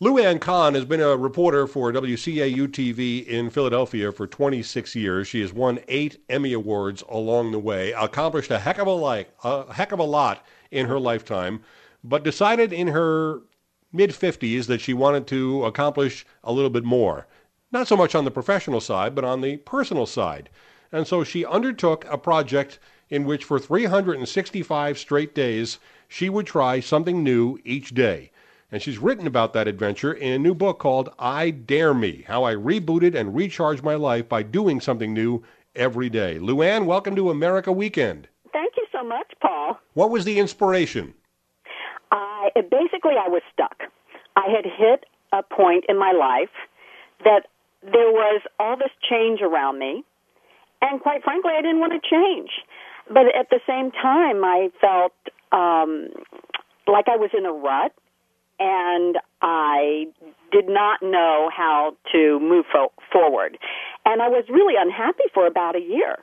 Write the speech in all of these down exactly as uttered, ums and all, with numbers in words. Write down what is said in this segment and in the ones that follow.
Lou Ann Kahn has been a reporter for W C A U T V in Philadelphia for twenty-six years. She has won eight Emmy Awards along the way, accomplished a heck of a, like, a heck of a lot in her lifetime, but decided in her mid-fifties that she wanted to accomplish a little bit more. Not so much on the professional side, but on the personal side. And so she undertook a project in which for three hundred sixty-five straight days, she would try something new each day. And she's written about that adventure in a new book called I Dare Me, How I Rebooted and Recharged My Life by Doing Something New Every Day. Lou Ann, welcome to America Weekend. Thank you so much, Paul. What was the inspiration? I Basically, I was stuck. I had hit a point in my life that there was all this change around me, and quite frankly, I didn't want to change. But at the same time, I felt um, like I was in a rut, and I did not know how to move fo- forward. And I was really unhappy for about a year.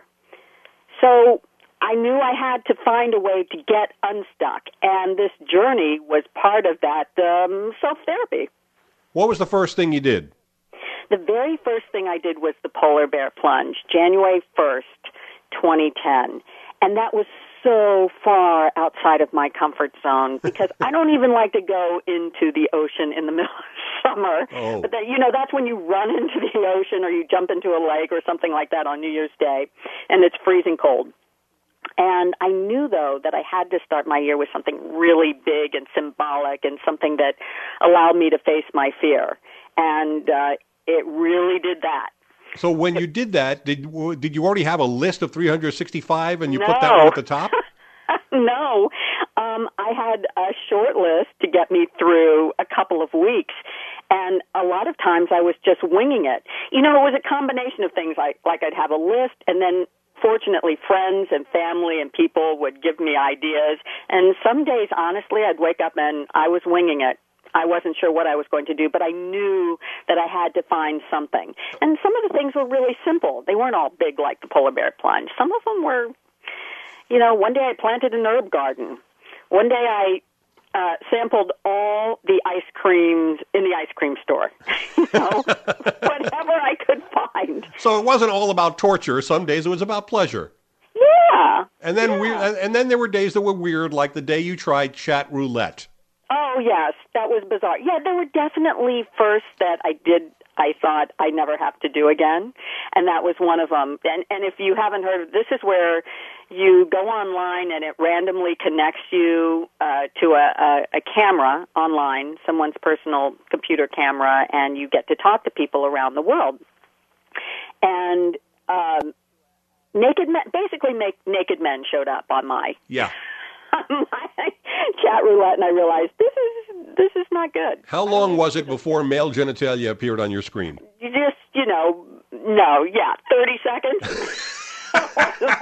So I knew I had to find a way to get unstuck, and this journey was part of that um, self-therapy. What was the first thing you did? The very first thing I did was the polar bear plunge, January first, twenty ten. And that was so far outside of my comfort zone because I don't even like to go into the ocean in the middle of summer. Oh. But that, you know, that's when you run into the ocean or you jump into a lake or something like that on New Year's Day, and it's freezing cold. And I knew, though, that I had to start my year with something really big and symbolic and something that allowed me to face my fear. And uh, it really did that. So when you did that, did did you already have a list of three hundred sixty-five and you no. put that one at the top? No. Um, I had a short list to get me through a couple of weeks. And a lot of times I was just winging it. You know, it was a combination of things like, like I'd have a list, and then fortunately friends and family and people would give me ideas. And some days, honestly, I'd wake up and I was winging it. I wasn't sure what I was going to do, but I knew that I had to find something. And some of the things were really simple. They weren't all big like the polar bear plunge. Some of them were, you know, one day I planted an herb garden. One day I uh, sampled all the ice creams in the ice cream store. You know, whatever I could find. So it wasn't all about torture. Some days it was about pleasure. Yeah. And then yeah. weird, and then there were days that were weird, like the day you tried chat roulette. Oh, yes, that was bizarre. Yeah, there were definitely firsts that I did, I thought I'd never have to do again, and that was one of them. And, and if you haven't heard of this, is where you go online and it randomly connects you uh, to a, a, a camera online, someone's personal computer camera, and you get to talk to people around the world. And um, naked men, basically make, naked men showed up on my... Yeah. my chat roulette, and I realized this is this is not good. How long was it before male genitalia appeared on your screen? You just, you know, no, yeah, thirty seconds.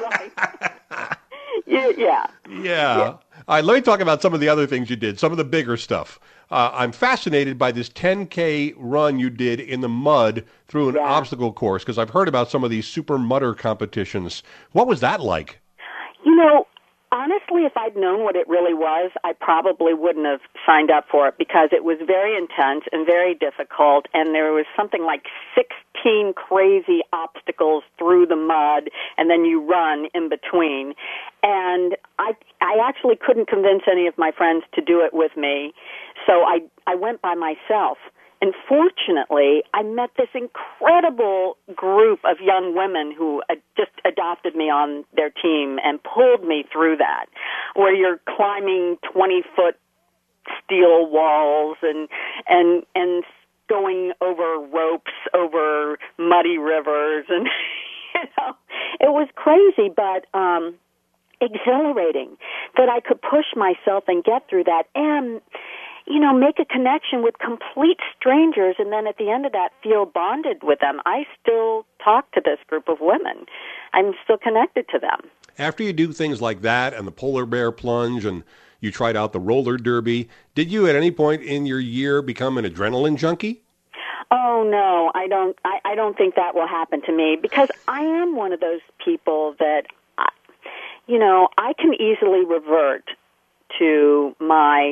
yeah, yeah. Yeah. All right, let me talk about some of the other things you did, some of the bigger stuff. Uh, I'm fascinated by this ten K run you did in the mud through an yeah. obstacle course, because I've heard about some of these super mudder competitions. What was that like? You know, honestly, if I'd known what it really was, I probably wouldn't have signed up for it because it was very intense and very difficult, and there was something like sixteen crazy obstacles through the mud, and then you run in between. And I I actually couldn't convince any of my friends to do it with me, so I, I went by myself. And fortunately, I met this incredible group of young women who uh, just adopted me on their team and pulled me through that, where you're climbing twenty-foot steel walls and and and going over ropes over muddy rivers, and you know, it was crazy, but um, exhilarating that I could push myself and get through that, and you know, make a connection with complete strangers, and then at the end of that, feel bonded with them. I still talk to this group of women. I'm still connected to them. After you do things like that and the polar bear plunge and you tried out the roller derby, did you at any point in your year become an adrenaline junkie? Oh, no, I don't, I, I don't think that will happen to me because I am one of those people that, I, you know, I can easily revert to my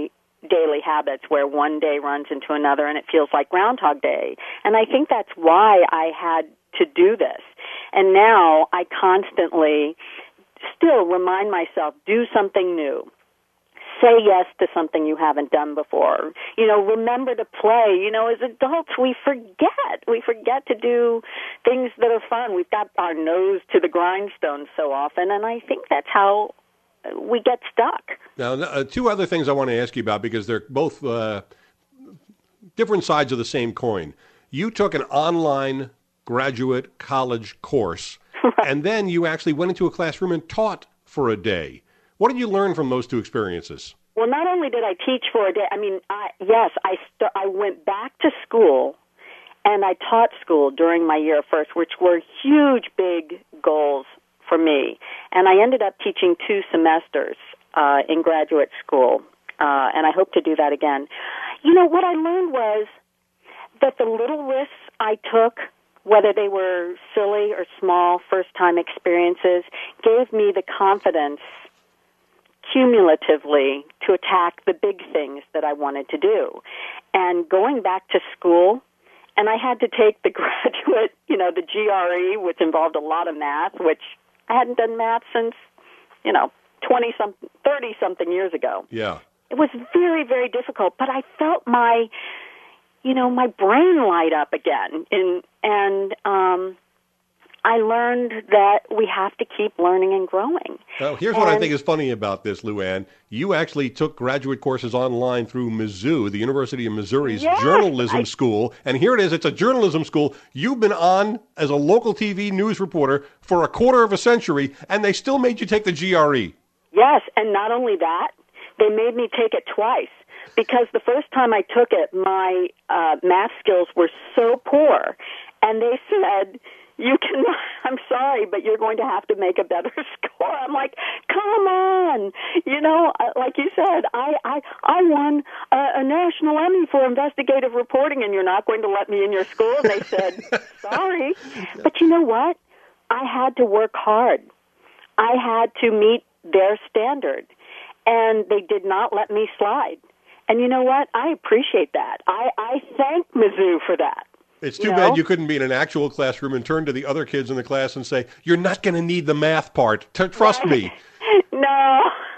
daily habits where one day runs into another and it feels like Groundhog Day. And I think that's why I had to do this. And now I constantly still remind myself, do something new. Say yes to something you haven't done before. You know, remember to play. You know, as adults, we forget. We forget to do things that are fun. We've got our nose to the grindstone so often, and I think that's how we get stuck. Now, uh, two other things I want to ask you about, because they're both uh, different sides of the same coin. You took an online graduate college course, right. and then you actually went into a classroom and taught for a day. What did you learn from those two experiences? Well, not only did I teach for a day, I mean, I, yes, I st- I went back to school, and I taught school during my year first, which were huge, big goals for me. And I ended up teaching two semesters uh, in graduate school, uh, and I hope to do that again. You know, what I learned was that the little risks I took, whether they were silly or small first-time experiences, gave me the confidence cumulatively to attack the big things that I wanted to do. And going back to school, and I had to take the graduate, you know, the G R E, which involved a lot of math, which I hadn't done math since, you know, twenty-something, thirty-something years ago. Yeah. It was very, very difficult, but I felt my, you know, my brain light up again. In, and um, I learned that we have to keep learning and growing. Well, here's and, what I think is funny about this, Luann. You actually took graduate courses online through Mizzou, the University of Missouri's yes, journalism I, school. And here it is. It's a journalism school. You've been on as a local T V news reporter for a quarter of a century, and they still made you take the G R E. Yes, and not only that, they made me take it twice. Because the first time I took it, my uh, math skills were so poor. And they said, you can, I'm sorry, but you're going to have to make a better score. I'm like, come on. You know, like you said, I, I, I won a, a national Emmy for investigative reporting, and you're not going to let me in your school? And they said, sorry. But you know what? I had to work hard. I had to meet their standard, and they did not let me slide. And you know what? I appreciate that. I, I thank Mizzou for that. It's too you bad know? you couldn't be in an actual classroom and turn to the other kids in the class and say, you're not going to need the math part. T- trust right. me. No,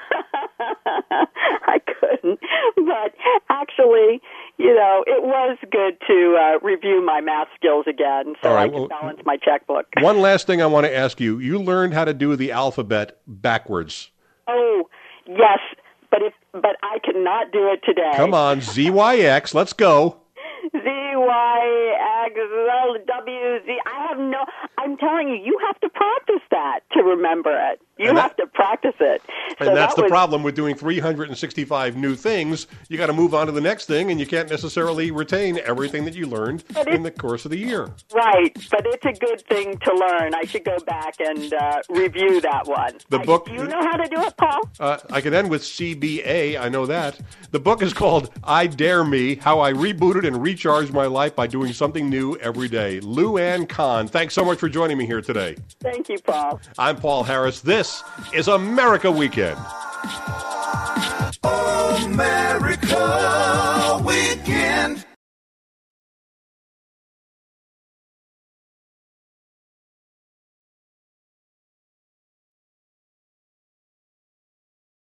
I couldn't. But actually, you know, it was good to uh, review my math skills again so right, I could well, balance my checkbook. One last thing I want to ask you. You learned how to do the alphabet backwards. Oh, yes, but if but I cannot do it today. Come on, Z Y X, let's go. Z Y X L W Z. I have no, I'm telling you, you have to practice that to remember it. You and have that, to practice it. And so that's that the was, problem with doing three hundred sixty-five new things. You got to move on to the next thing, and you can't necessarily retain everything that you learned in the course of the year. Right, but it's a good thing to learn. I should go back and uh, review that one. The I, book. Do you know how to do it, Paul? Uh, I can end with C B A. I know that. The book is called I Dare Me, How I Rebooted and Recharged My Life by Doing Something New Every Day. Luann Cahn, thanks so much for joining me here today. Thank you, Paul. I'm Paul Harris. This is America Weekend.